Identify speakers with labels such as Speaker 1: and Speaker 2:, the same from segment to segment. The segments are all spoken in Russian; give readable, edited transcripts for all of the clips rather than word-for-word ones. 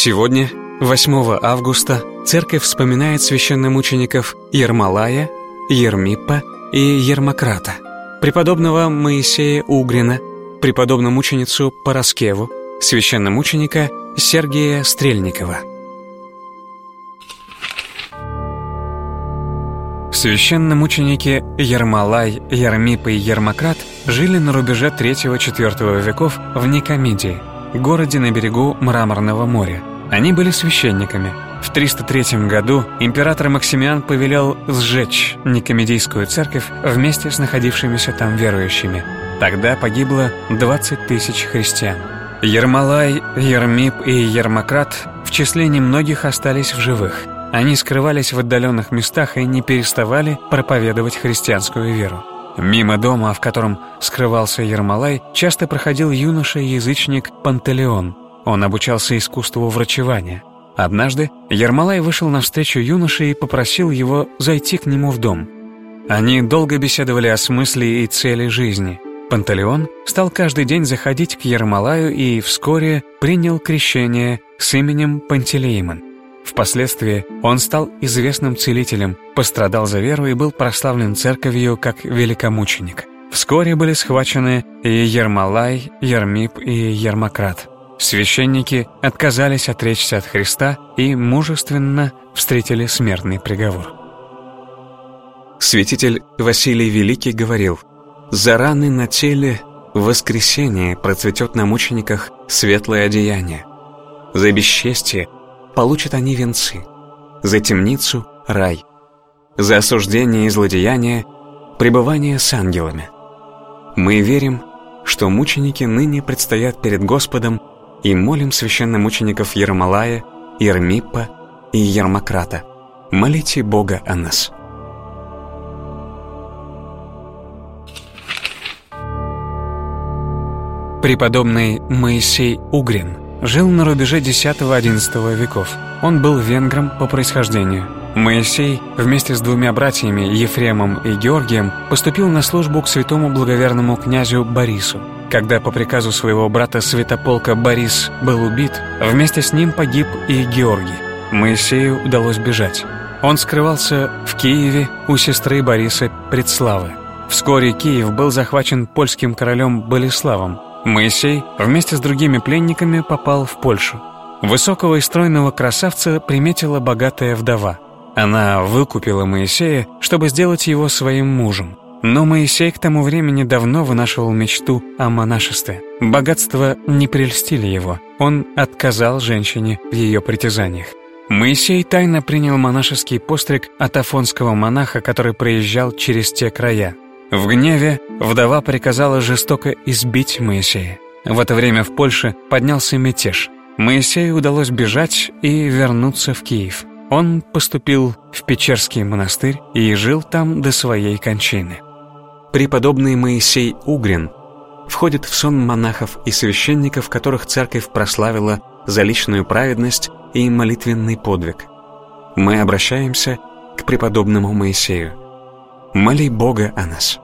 Speaker 1: Сегодня, 8 августа, Церковь вспоминает священномучеников Ермолая, Ермиппа и Ермократа, преподобного Моисея Угрина, преподобномученицу Параскеву, священномученика Сергия Стрельникова. Священномученики Ермолай, Ермипп и Ермократ жили на рубеже III-IV веков в Никомидии, городе на берегу Мраморного моря. Они были священниками. В 303 году император Максимиан повелел сжечь Никомидийскую церковь вместе с находившимися там верующими. Тогда погибло 20 тысяч христиан. Ермолай, Ермипп и Ермократ в числе немногих остались в живых. Они скрывались в отдаленных местах и не переставали проповедовать христианскую веру. Мимо дома, в котором скрывался Ермолай, часто проходил юноша-язычник Пантелеон. Он обучался искусству врачевания. Однажды Ермолай вышел навстречу юноше и попросил его зайти к нему в дом. Они долго беседовали о смысле и цели жизни. Пантелеон стал каждый день заходить к Ермолаю и вскоре принял крещение с именем Пантелеимон. Впоследствии он стал известным целителем, пострадал за веру и был прославлен церковью как великомученик. Вскоре были схвачены и Ермолай, Ермипп и Ермократ. Священники отказались отречься от Христа и мужественно встретили смертный приговор. Святитель Василий Великий говорил: «За раны на теле в воскресенье процветет на мучениках светлое одеяние. За бесчестие получат они венцы, за темницу — рай, за осуждение и злодеяние — пребывание с ангелами». Мы верим, что мученики ныне предстоят перед Господом, и молим священномучеников Ермолая, Ермиппа и Ермократа: молите Бога о нас. Преподобный Моисей Угрин жил на рубеже X-XI веков. Он был венгром по происхождению. Моисей вместе с двумя братьями, Ефремом и Георгием, поступил на службу к святому благоверному князю Борису. Когда по приказу своего брата святополка Борис был убит, вместе с ним погиб и Георгий. Моисею удалось бежать. Он скрывался в Киеве у сестры Бориса Предславы. Вскоре Киев был захвачен польским королем Болеславом. Моисей вместе с другими пленниками попал в Польшу. Высокого и стройного красавца приметила богатая вдова. Она выкупила Моисея, чтобы сделать его своим мужем. Но Моисей к тому времени давно вынашивал мечту о монашестве. Богатства не прельстили его. Он отказал женщине в ее притязаниях. Моисей тайно принял монашеский постриг от афонского монаха, который проезжал через те края. В гневе вдова приказала жестоко избить Моисея. В это время в Польше поднялся мятеж. Моисею удалось бежать и вернуться в Киев. Он поступил в Печерский монастырь и жил там до своей кончины. Преподобный Моисей Угрин входит в сон монахов и священников, которых церковь прославила за личную праведность и молитвенный подвиг. Мы обращаемся к преподобному Моисею: моли Бога о нас.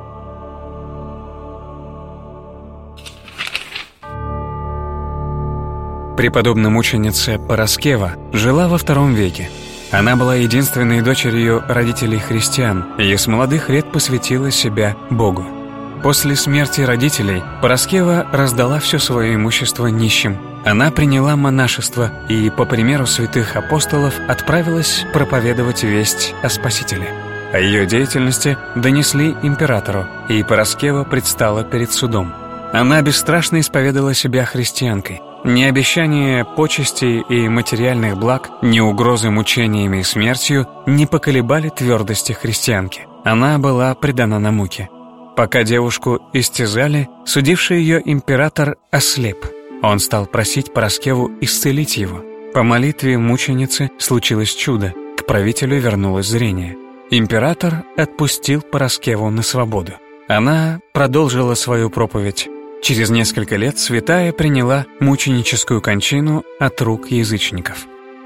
Speaker 1: Преподобномученица Параскева жила во II веке. Она была единственной дочерью родителей христиан и с молодых лет посвятила себя Богу. После смерти родителей Параскева раздала все свое имущество нищим. Она приняла монашество и, по примеру святых апостолов, отправилась проповедовать весть о Спасителе. О ее деятельности донесли императору, и Параскева предстала перед судом. Она бесстрашно исповедала себя христианкой. Ни обещание почестей и материальных благ, ни угрозы мучениями и смертью не поколебали твердости христианки. Она была предана на муки. Пока девушку истязали, судивший ее император ослеп. Он стал просить Параскеву исцелить его. По молитве мученицы случилось чудо. К правителю вернулось зрение. Император отпустил Параскеву на свободу. Она продолжила свою проповедь. Через несколько лет святая приняла мученическую кончину от рук язычников.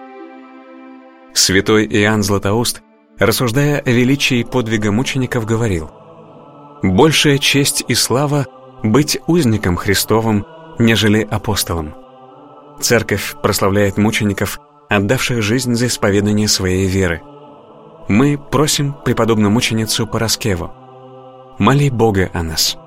Speaker 1: Святой Иоанн Златоуст, рассуждая о величии подвига мучеников, говорил: «Большая честь и слава быть узником Христовым, нежели апостолом. Церковь прославляет мучеников, отдавших жизнь за исповедание своей веры. Мы просим преподобную мученицу Параскеву: моли Бога о нас.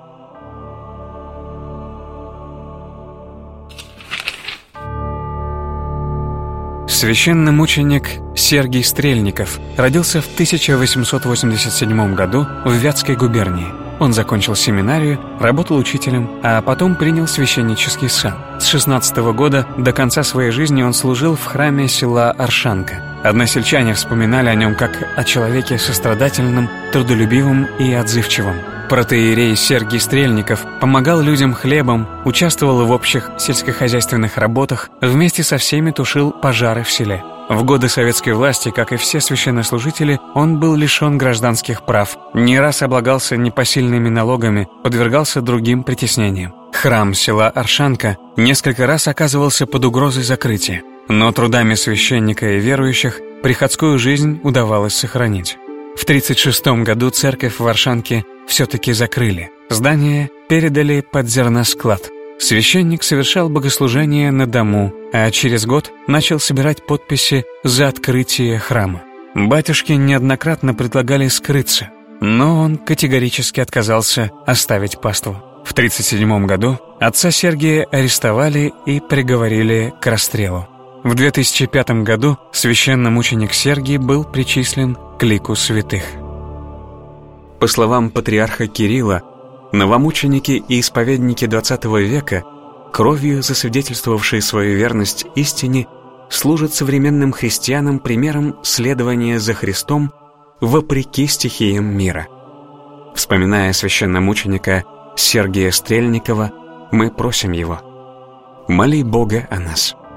Speaker 1: Священномученик Сергий Стрельников родился в 1887 году в Вятской губернии. Он закончил семинарию, работал учителем, а потом принял священнический сан. С 16 года до конца своей жизни он служил в храме села Оршанка. Односельчане вспоминали о нем как о человеке сострадательном, трудолюбивом и отзывчивом. Протоиерей Сергий Стрельников помогал людям хлебом, участвовал в общих сельскохозяйственных работах, вместе со всеми тушил пожары в селе. В годы советской власти, как и все священнослужители, он был лишен гражданских прав, не раз облагался непосильными налогами, подвергался другим притеснениям. Храм села Оршанка несколько раз оказывался под угрозой закрытия, но трудами священника и верующих приходскую жизнь удавалось сохранить. В 1936 году церковь в Оршанке все-таки закрыли. Здание передали под зерносклад. Священник совершал богослужение на дому, а через год начал собирать подписи за открытие храма. Батюшке неоднократно предлагали скрыться, но он категорически отказался оставить паству. В 1937 году отца Сергия арестовали и приговорили к расстрелу. В 2005 году священномученик Сергий был причислен к лику святых. По словам патриарха Кирилла, новомученики и исповедники XX века, кровью засвидетельствовавшие свою верность истине, служат современным христианам примером следования за Христом вопреки стихиям мира. Вспоминая священномученика Сергия Стрельникова, мы просим его: моли Бога о нас.